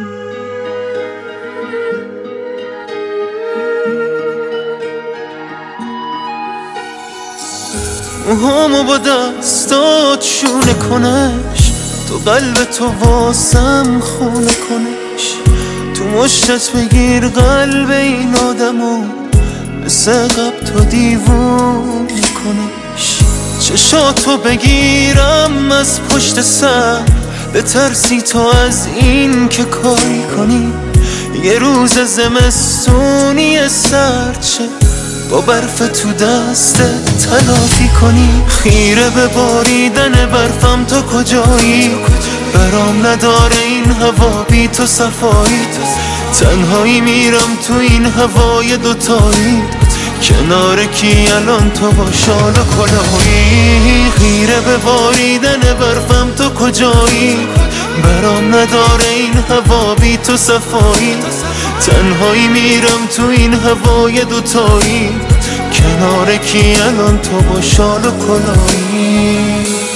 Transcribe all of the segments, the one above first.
موهامو با دستات شونه کنش، تو قلب تو واسم خونه کنش، تو مشتت بگیر قلب این آدمو، مثل قبل تو دیوونه کنش. چشاتو بگیرم از پشت سر، بترسی تو از این که کاری کنی، یه روز زمستونی سرچه با برف تو دست تلافی کنی. خیره به باریدن برفم تو کجایی، برام نداره این هوا بی تو صفایی، تنهایی میرم تو این هوای دوتایی، کنار کی الان تو با شال و کلاهی. خیره به باریدن برفم تو کجایی، برام نداره این هوا بی تو صفایی، تنهایی میرم تو این هوای دوتایی، کنار کی الان تو با شال و کلاهی.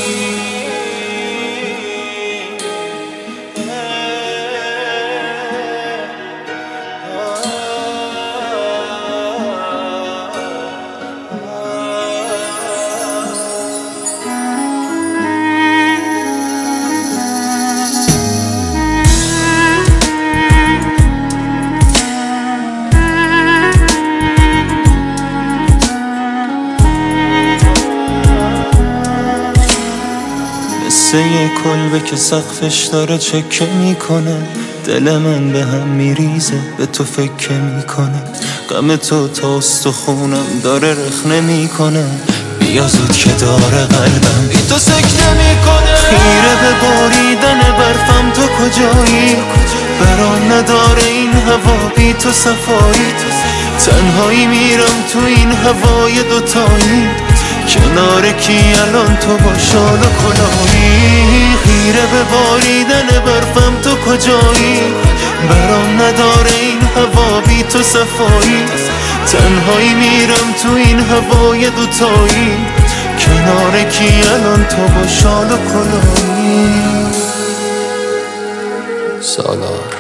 مثل یه کلبه که سقفش داره چکه میکنه، دل من به هم میریزه به تو فکر میکنه، غم تو تاست و خونم داره رخنه میکنه، بیا زود که داره قلبم بی تو سکته میکنه. خیره به باریدن برفم تو کجایی، برام نداره این هوا بی تو صفایی، تنهایی میرم تو این هوای دوتایی، کنار کی الان تو با شال و کلاهی. خیره به باریدن برفم تو کجایی، برام نداره این هوا بی تو صفایی، تنهایی میرم تو این هوای دوتایی، کنار کی الان تو با شال و کلاهی. سالار